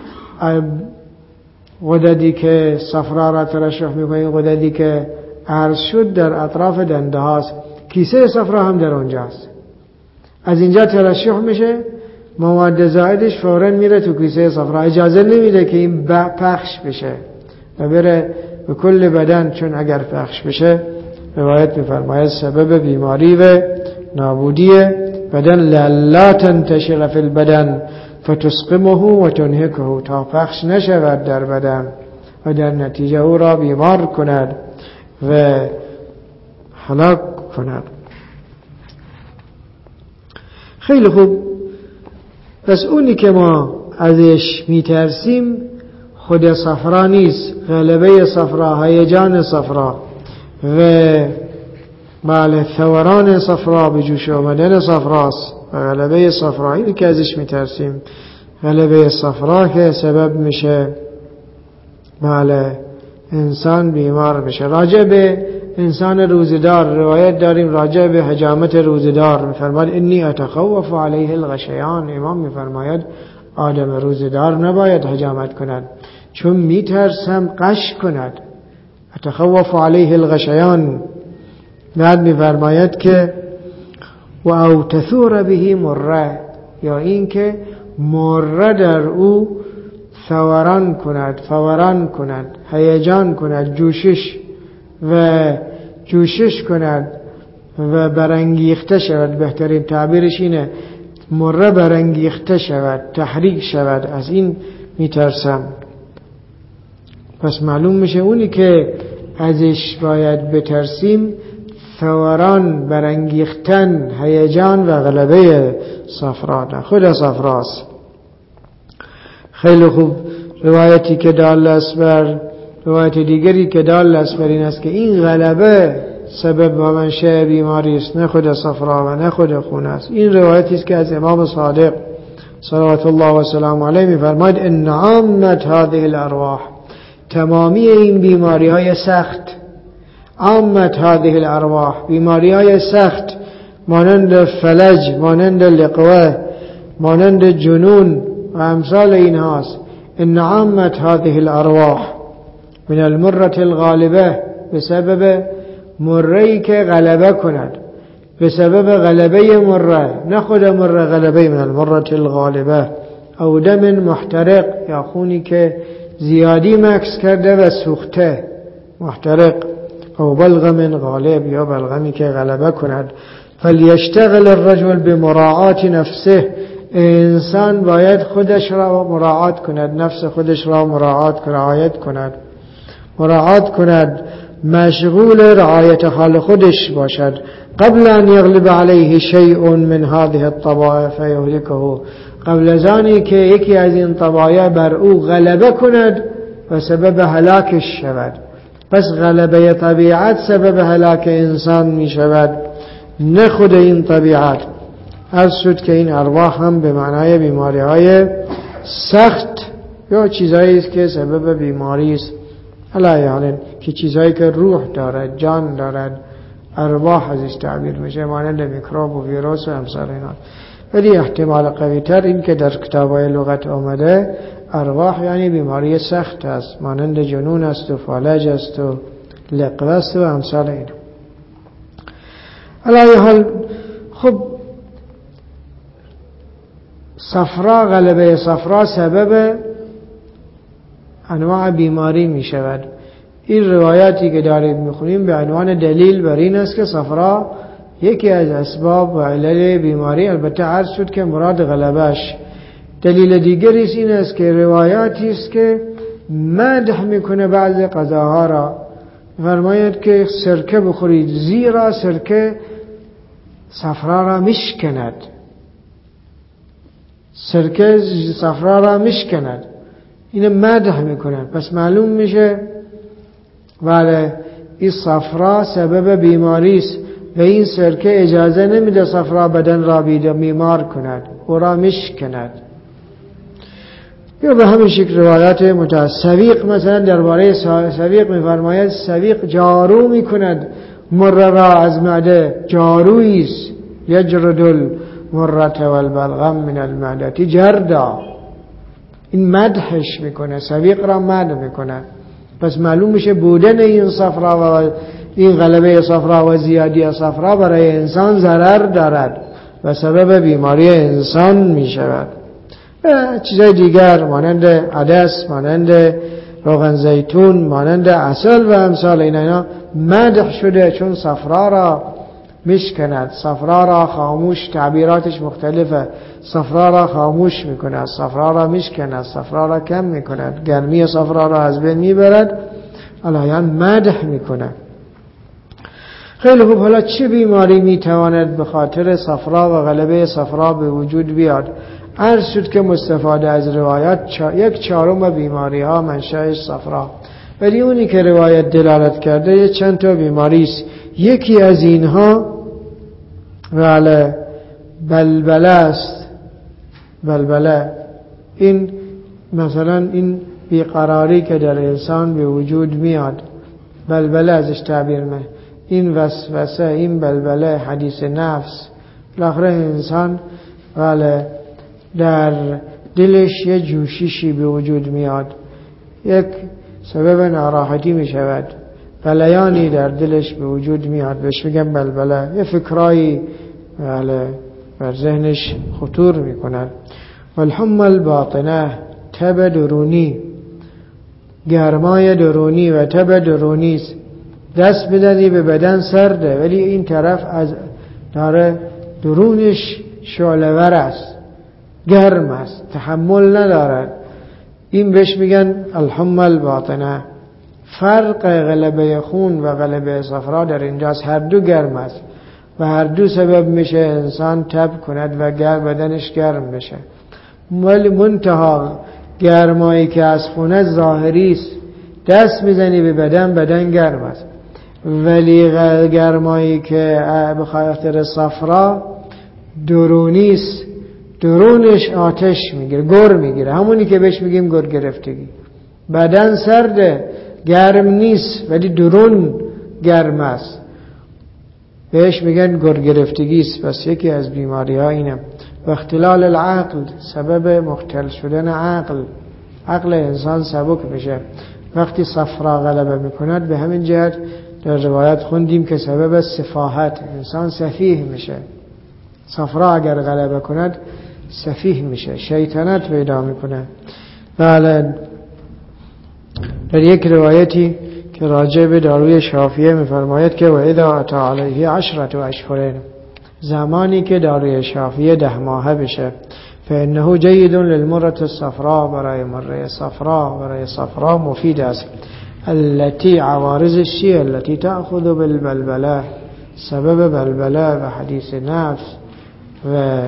غددی که صفرا را ترشح میکنه، غددی که عرض شد در اطراف دنده هاست، کیسه صفرا هم در اونجاست. از اینجا ترشح میشه، مواد زائدش فوراً میره تو کیسه صفرا، اجازه نمیده که این پخش بشه و بره به کل بدن، چون اگر پخش بشه روایت میفرماید سبب بیماری و نابودی بدن، لا تنتشر فی البدن فتسقمه و تنهکه، تا پخش نشود در بدن و در نتیجه او را بیمار کند و هلاک کند. خیلی خوب. پس اونی که ما ازش میترسیم خود صفرا نیست، غلبه صفرا، هیجان صفرا و ثوران صفرا، به جوش آمدن صفراست و غلبه صفرا. اینی که ازش میترسیم غلبه صفرا که سبب میشه انسان بیمار بشه. راجع به انسان روزدار روایت داریم، راجع به حجامت روزدار میفرماید انی اتخوف علیه الغشیان. امام میفرماید آدم روزدار نباید حجامت کند چون میترسم قش کند. اتخوف علیه الغشیان. بعد میفرماید که و او تثور به مره، یا این که مره در او ثوران کند، فوران کند، هیجان کند، جوشش کند و برانگیخته شود. بهترین تعبیرش اینه، مره برانگیخته شود، تحریک شود. از این میترسم. پس معلوم میشه اونی که ازش باید بترسیم ثوران، برانگیختن، هیجان و غلبه صفرا، خود صفراست. خیلی خوب. روایتی که دال است بر روایت دیگری که دال است بر این است که این غلبه سبب و منشأ بیماری است، نه خود صفرا و نه خود خون است. این روایتی است که از امام صادق صلوات الله و سلام علیه میفرماید ان عامت هذه الارواح، تمامی این بیماری های سخت، عامت هذه الارواح، بیماری های سخت مانند فلج، مانند لقوه، مانند جنون و امثال این هاست. ان عامت هذه الارواح من المرة الغالبه، بسبب مره‌ای که غلبه کند، بسبب غلبه مره، نه خود مره، غلبه من المرة الغالبه، او دم محترق، یا خونی که زیادی مکس کرده و سوخته، محترق، او بلغم غالب، یا بلغمی که غلبه کند. فلیشتغل الرجل بمراعات نفسه، انسان باید خودش را مراعات کند، نفس خودش را مراعات کند، مشغول رعایت حال خودش باشد. قبل ان یغلب علیه شیء من هذه الطبائع فیهلکه، قبل از آنی که یکی از این طبایع بر او غلبه کند و سبب هلاکش شود. پس غلبه طبیعت سبب هلاک انسان می شود، نه خود این طبیعت. عرض شد که این ارواح هم به معنای بیماری های سخت یا چیزایی است که سبب بیماری است، علیه که چیزایی که روح دارد، جان دارد، ارواح ازش تعبیر میشه، مانند میکروب و ویروس و امثال اینا. ولی احتمال قوی تر این که در کتاب‌های لغت آمده ارواح یعنی بیماری سخت است، مانند جنون است و فالج است و لقوه است و امثال این. علی حال خب صفرا، غلبه صفرا سبب انواع بیماری می شود. این روایاتی که داریم میخونیم به عنوان دلیل بر این است که صفرا یکی از اسباب و علل بیماری، البته عرض شد که مراد غلبش. دلیل دیگری این است که روایاتی است که مدح میکنه بعض غذاها را، فرماید که سرکه بخورید زیرا سرکه صفرا را میشکند، سرکه صفرا را میشکند، اینو مدح میکنن. پس معلوم میشه بله این صفرا سبب بیماری است و این سرکه اجازه نمیده صفرا بدن را بیمار کند، او را میشکند. یا به همین شکل روایات سویق مثلا درباره سویق میفرماید سویق جارو میکند مره را از معده، جارویی است، یجرد المره والبلغم من المعده جردا، این مدحش میکنه، سویق را مدح میکنه. پس معلوم میشه بودن این صفرا و این غلبه صفرا و زیادی صفرا برای انسان ضرر دارد و سبب بیماری انسان میشود. چیزای دیگر مانند عدس، مانند روغن زیتون، مانند عسل و امثال اینا مدح شده چون صفرا را میشکند، صفرا را خاموش، تعبیراتش مختلفه، صفرا را خاموش میکند، صفرا را میشکند، صفرا را کم میکند، گرمی صفرا را از بین میبرد، علایان مدح میکند. خیلی خوب، حالا چه بیماری میتواند به خاطر صفرا و غلبه صفرا به وجود بیاد؟ عرض شد که مستفاده از روایات 1/4 بیماری ها منشأش صفرا، ولی اونی که روایت دلالت کرده یه چند تا بیماری است. یکی از اینها بلبله است. بلبله، این مثلا این بیقراری که در انسان به وجود میاد، بلبله ازش تعبیر می، این وسوسه، این بلبله، حدیث نفس، بالاخره انسان در دلش یه جوششی به وجود میاد، یک سبب ناراحتی می شود، بلیانی در دلش به وجود میاد، بهش میگن بلبله، یه فکرایی بر ذهنش خطور میکنن. والحمى الباطنه، تب درونی، گرمای درونی و تب درونی است. دست بدنی به بدن سرده ولی این طرف از داره درونش شعله‌ور است، گرم است، تحمل ندارد، این بهش میگن الحمى الباطنه. فرق غلبه خون و غلبه صفرا در اینجاست، هر دو گرم است و هر دو سبب میشه انسان تب کند و بدنش گرم بشه. ولی منتها گرمایی که از خونه ظاهری است، دست میزنی به بدن، بدن گرم است، ولی گرمایی که به خاطر صفرا درونی است، درونش آتش میگیره، گر میگیره، همونی که بهش میگیم گر گرفتگی. بدن سرده، گرم نیست ولی درون گرم است، بهش میگن گر گرفتگی است. پس یکی از بیماری ها اینه. و اختلال العقل، سبب مختل شدن عقل انسان سبک میشه وقتی صفرا غلبه میکند. به همین جهت در روایت خوندیم که سبب سفاهت، انسان سفیه میشه، صفرا اگر غلبه کند سفیه میشه، شیطنت پیدا میکنه. بله، در یک روایتی که راجع به داروی شافیه میفرماید که و اذا اتا علیه 10 اشهر، زمانی که داروی شافیه 10 ماهه بشه، فانه جید للمره الصفراء، برای مره صفرا، برای صفرا مفید است. التي عوارضش چیه؟ التي تأخذ بالبلبله، سبب بلبله و حدیث نفس و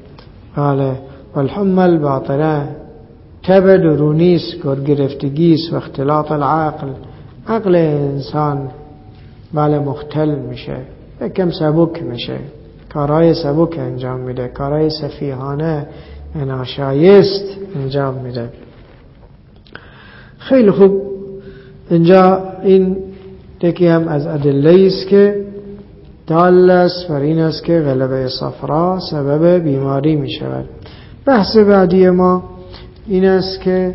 والحمى الباطنه، تب درونیست، گرفتگیست و اختلاط العقل، عقل انسان مختل میشه، یکم سبک میشه، کارهای سبک انجام میده، کارهای سفیهانه ناشایست انجام میده. خیلی خوب، اینجا این یکی هم از ادله است که دال است بر این است که غلبه صفرا سبب بیماری می شود. بحث بعدی ما این است که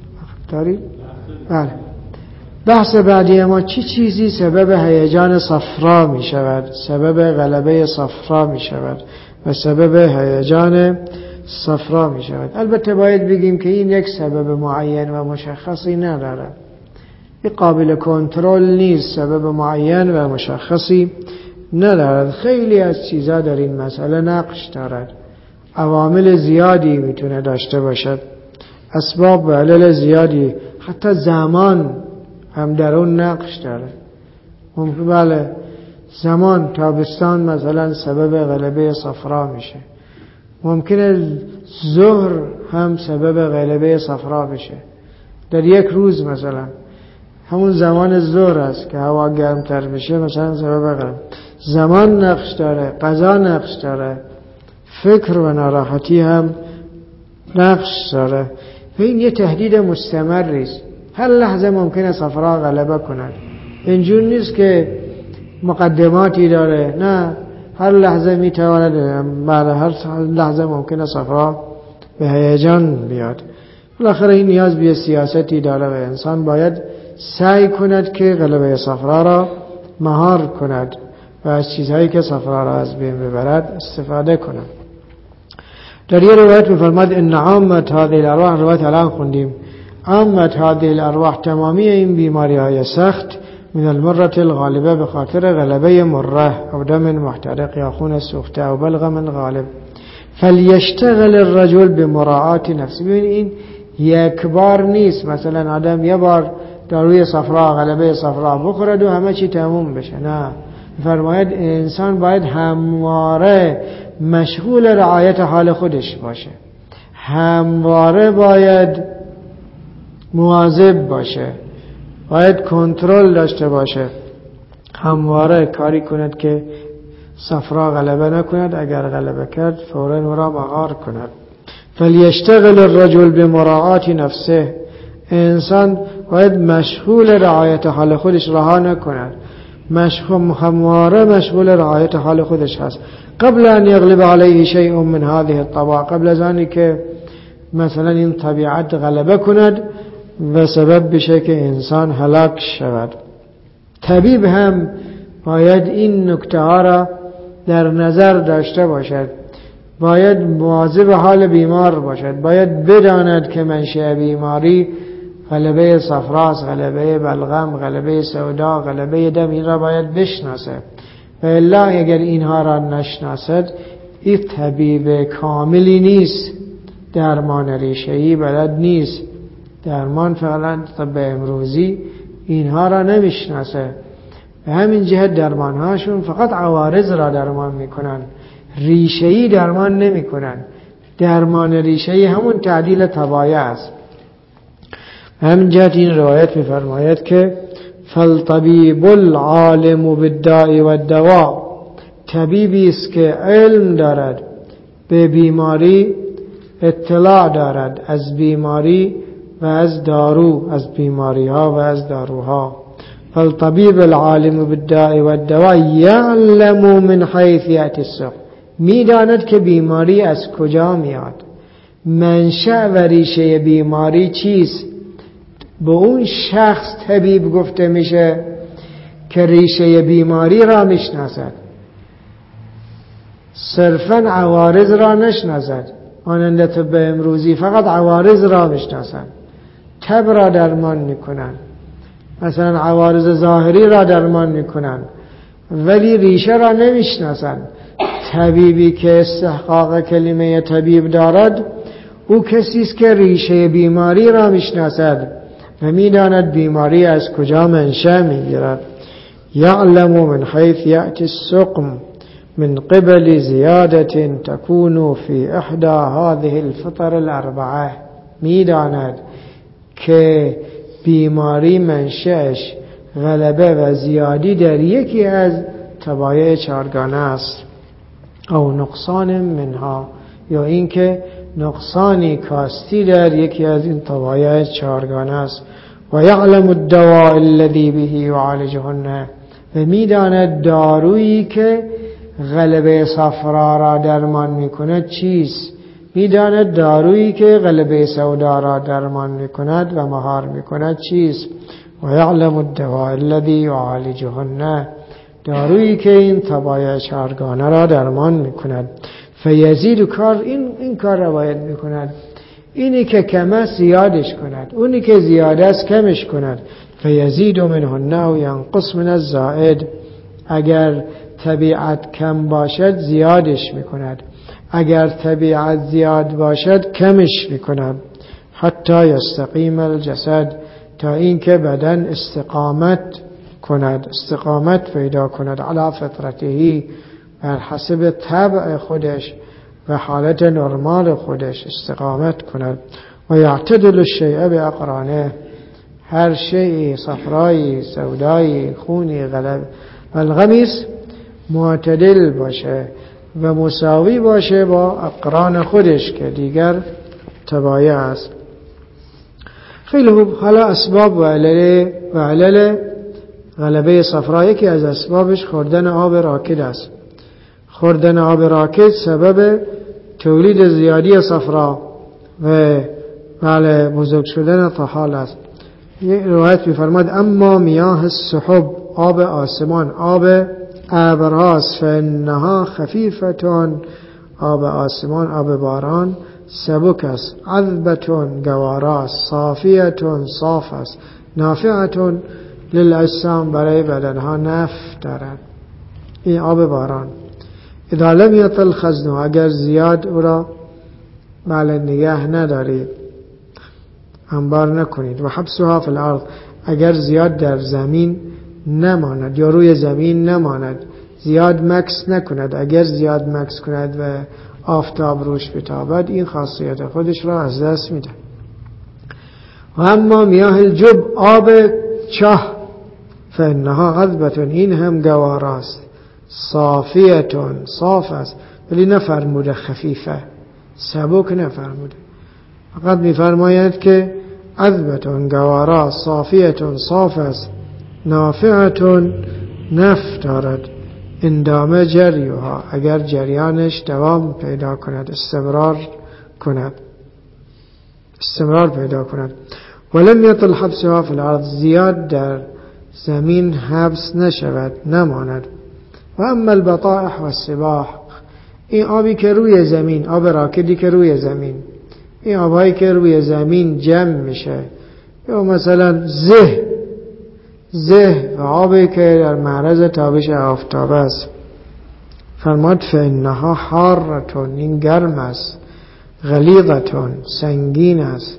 بله، بحث بعدی ما چیزی سبب هیجان صفرا می شود، سبب غلبه صفرا می شود و سبب هیجان صفرا می شود. البته باید بگیم که این یک سبب معین و مشخصی نداره، این قابل کنترل نیست، سبب معین و مشخصی ندارد. خیلی از چیزا در این مسئله نقش دارد، عوامل زیادی میتونه داشته باشد، اسباب و علل زیادی، حتی زمان هم در اون نقش داره. ممکن بله زمان، تابستان مثلا سبب غلبه صفرا میشه، ممکنه ظهر هم سبب غلبه صفرا بشه در یک روز، مثلا همون زمان ظهر است که هوا گرمتر بشه مثلا سبب غلبه. زمان نقش داره، غذا نقش داره، فکر و ناراحتی هم نقش داره. این یه تهدید مستمری است، هر لحظه ممکنه صفرا غلبه کند. اینجور نیست که مقدماتی داره، نه، هر لحظه میتواند، بعد هر لحظه ممکنه صفرا به هیجان بیاد. بالاخره این نیاز به سیاستی داره و انسان باید سعی کند که غلبه صفرا را مهار کند و از چیزهایی که صفرا را از بین ببرد استفاده کند. در یه روایت می‌فرماد ان عامت هذه الارواح، روایت الان خوندیم، عامت هذه الارواح، تمامی این بیماری‌های سخت، من المرة الغالبه، به خاطر غلبه مره او دم محترق یا خون سوخته او بلغم غالب. فلیشتغل الرجل بمراعات نفسه. ببین این یک بار نیست مثلا آدم یه بار داروی صفرا غلبه صفرا بخورد و همه چی تموم بشه، نه. فرماید انسان باید همواره مشغول رعایت حال خودش باشه، همواره باید مواظب باشه، باید کنترل داشته باشه، همواره کاری کند که صفرا غلبه نکند، اگر غلبه کرد فوراً او را مهار کند. فلیشتغل الرجل بمراعات نفسه، انسان باید مشغول رعایت حال خودش رها نکند، همواره مشغول رعایت حال خودش هست. قبل ان یغلب علیه شیء من هذه الطباع، قبل از آنی که مثلا این طبیعت غلبه کند و سبب بشه که انسان هلاک شود. طبیب هم باید این نکته ها را در نظر داشته باشد، باید مواظب حال بیمار باشد، باید بداند که منشأ بیماری غلبه صفراست، غلبه بلغم، غلبه سودا، غلبه دم، این را باید بشناسد. و الا اگر اینها را نشناسد این طبیب کاملی نیست، درمان ریشه‌ای بلد نیست، درمان فعلا طب امروزی اینها را نمیشناسه. به همین جهت درمانهاشون فقط عوارض را درمان میکنن، ریشه‌ای درمان نمیکنن. درمان ریشه‌ای همون تعدیل طبایع است. به همین جهت این روایت میفرماید که فالطبیب العالم بالداء والدواء، طبیبی است که علم دارد، به بیماری اطلاع دارد، از بیماری و از دارو، از بیماری ها و از داروها. فالطبیب العالم بالداء والدواء یعلم من حیث یأتی السقم، میداند که بیماری از کجا میاد، منشأ و ریشه بیماری چیست. به اون شخص طبیب گفته میشه که ریشه بیماری را میشناسد، صرفاً عوارض را نشناسد. مانند طب امروزی فقط عوارض را میشناسند، تب را درمان میکنن، مثلا عوارض ظاهری را درمان میکنن، ولی ریشه را نمیشناسند. طبیبی که استحقاق کلمه طبیب دارد او کسی است که ریشه بیماری را میشناسد و میداند بیماری از کجا منشأ میگیرد. یعلم من حیث یأتی السقم من قبل زیادة تكون في احدى هذه الفطر الاربعه، میداند که بیماری منشأش غلبه و زیادی در یکی از طبایع چهارگانه است، او نقصان منها، یا اینکه نقصانی کاستی در یکی از این طبایع چهارگانه است. و یعلم الدواء الذی به یعالجهن، و میداند دارویی که غلبه صفرا را درمان میکند چیست، میداند دارویی که غلبه سودا را درمان میکند و مهار میکند چیست. و یعلم الدواء الذی یعالجهن، دارویی که این طبایع چارگانه را درمان میکند. فیزید کار این کار را باید میکند، اینی که کم است زیادش کند، اونی که زیاد است کمش کند. فیزید منهن و ینقص من الزائد، اگر طبیعت کم باشد زیادش میکند، اگر طبیعت زیاد باشد کمش میکند. حتی یستقیم الجسد، تا اینکه بدن استقامت پیدا کند علی فطرته، بر حسب طبع خودش و حالت نرمال خودش استقامت کند. و یعتدل الشیء باقرانه، هر شیء صفرایی سودایی خونی غلیظ معتدل باشه و مساوی باشه با اقران خودش که دیگر طبایع است. خیلی خوب. حالا اسباب و علل غلبه صفرا، یکی از اسبابش خوردن آب راکد است. خوردن آب راکد سبب تولید زیادی صفرا و بزرگ شدن طحال است. یک روایت می‌فرماید اما میاه السحب، آب آسمان، آب ابرهاست، فانها خفیفتون، آب آسمان، آب باران سبک است، عذبتون گواراست، صافیتون صاف است، نافعتون للاجسام، برای بدنها نفع دارد. این آب باران. اذا لم یطل خزنه، اگر زیاد او را نگه ندارید، انبار نکنید. و حبسها فی الارض، اگر زیاد در زمین نماند یا روی زمین نماند، زیاد مکس نکند. اگر زیاد مکس کند و آفتاب روش بتابد، این خاصیت خودش را از دست میده. و اما میاه الجب، آب چاه، فانها عذبتون، این هم گواراست، صافیتون صاف است، ولی نفرموده خفیفه، سبک نفرموده، فقط میفرماید که عذبتون گواراست، صافیتون صاف است، نافعتون نفع دارد، اندامه جریها، اگر جریانش دوام پیدا کند، استمرار پیدا کند. ولم یطل حبسها فی الارض، زیاد در زمین حبس نشود، نماند. و اما البطائح و السباح، این آبی که روی زمین، آب راکدی که روی زمین، این آبایی که روی زمین جمع میشه، یا مثلا زه و آبی که در معرض تابش آفتاب است، فرماد فانها حارتون، این گرم است، غلیظتون سنگین است،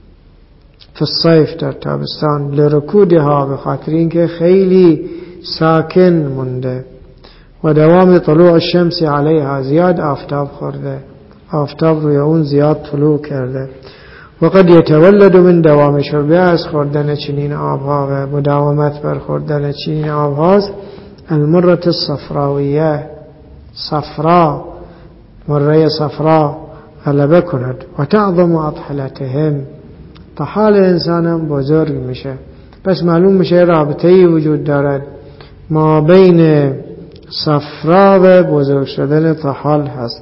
فی الصیف در تابستان، لرکودها به خاطر اینکه خیلی ساکن مونده، و دوام طلوع الشمس علیها، زیاد آفتاب خورده، آفتاب روی اون زیاد طلوع کرده. و قد یتولد من دوام شربه، از خوردن چنین آبها و مداومت بر خوردن چنین آبهاست، المرة الصفراویه، صفرا، مره صفرا غلبه کند. و تعظم اطحلتهم، طحال انسانم بزرگ میشه. پس معلوم میشه رابطه‌ای وجود دارد ما بین صفرا و بزرگ شدن طحال هست.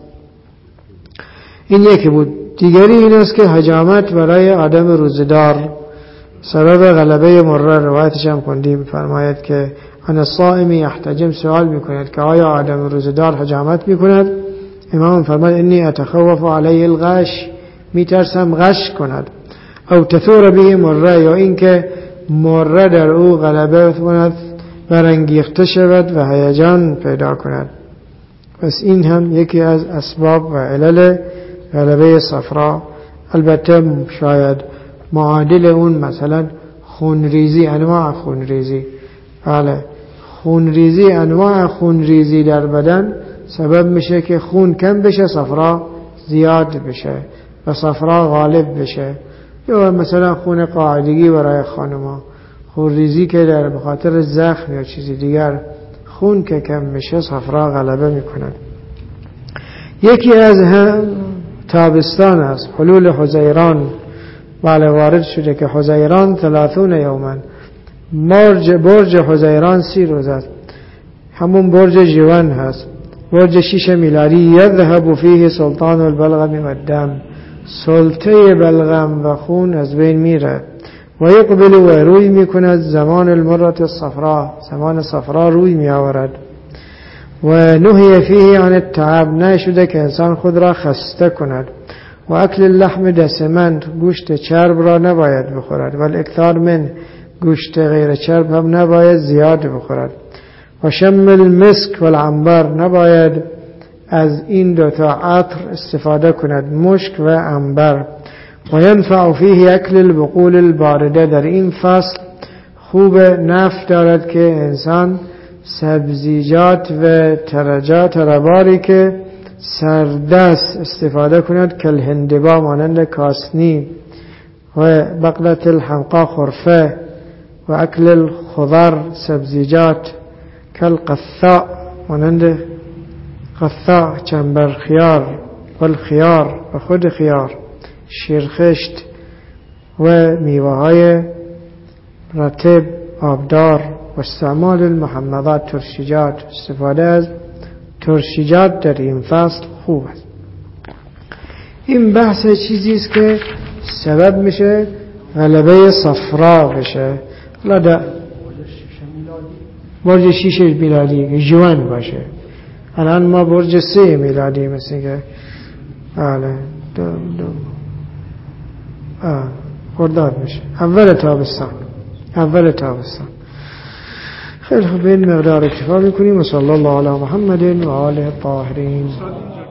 این یکی بود. دیگری این است که حجامت برای آدم روزدار سبب غلبه مره، روایتش هم خوندیم، فرماید که عن الصائم یحتجم، سوال میکند که آیا آدم روزدار حجامت میکند؟ امام فرماید انی اتخوف علیه الغش، میترسم غش کند، او تثور به مره، یا اینکه مره در او غلبه کند، برانگیخته شود و هیجان پیدا کند. پس این هم یکی از اسباب و علل غلبه صفرا. البته شاید معادل اون مثلا خونریزی، انواع خونریزی، خونریزی، انواع خونریزی در بدن سبب میشه که خون کم بشه، صفرا زیاد بشه و صفرا غالب بشه. یا مثلا خون قاعدگی برای خانم‌ها، خونریزی که در بخاطر زخم یا چیزی دیگر، خون که کم میشه صفرا غلبه میکنه. یکی از تابستان است، حلول حزیران، وارد شده که حزیران 30 یوما، برج حزیران 30 روز است. همون برج جوان هست. برج 6 میلادی یذهب فیه سلطان البلغم و الدم، سلطه بلغم و خون از بین میره. و یقبل و روی میکند زمان المرة الصفراء، زمان صفرا روی میآورد. و نهی فیه عن التعب، نشده که انسان خود را خسته کند. و اکل اللحم دسمند، گوشت چرب را نباید بخورد. و الاکثار من، گوشت غیر چرب هم نباید زیاد بخورد. و شم المسک و العنبر، نباید از این دوتا عطر استفاده کند، مشک و عنبر. و ینفع فیه اکل البقول البارده، در این فصل خوب نفع دارد که انسان سبزیجات و ترباری که سردست استفاده کند، کل هندبا مانند کاسنی، و بقلت الحمقا خرفه، و اکل الخضر سبزیجات، کل قثاء مانند قثاء چنبر خیار، و الخیار و خود خیار، شیرخشت و میوه های رطب آبدار. و استعمال المحمضات ترشیجات، استفاده از ترشیجات در این فصل خوب است. این بحث چیزی است که سبب میشه غلبه صفرا بشه. برج 6 میلادی جوان باشه. الان ما برج 3 میلادی مثل که بله خرداد میشه، اول تابستان. خیلی خوب، به این مقدار اکتفا میکنیم. و صلی الله علی محمد و آله الطاهرین.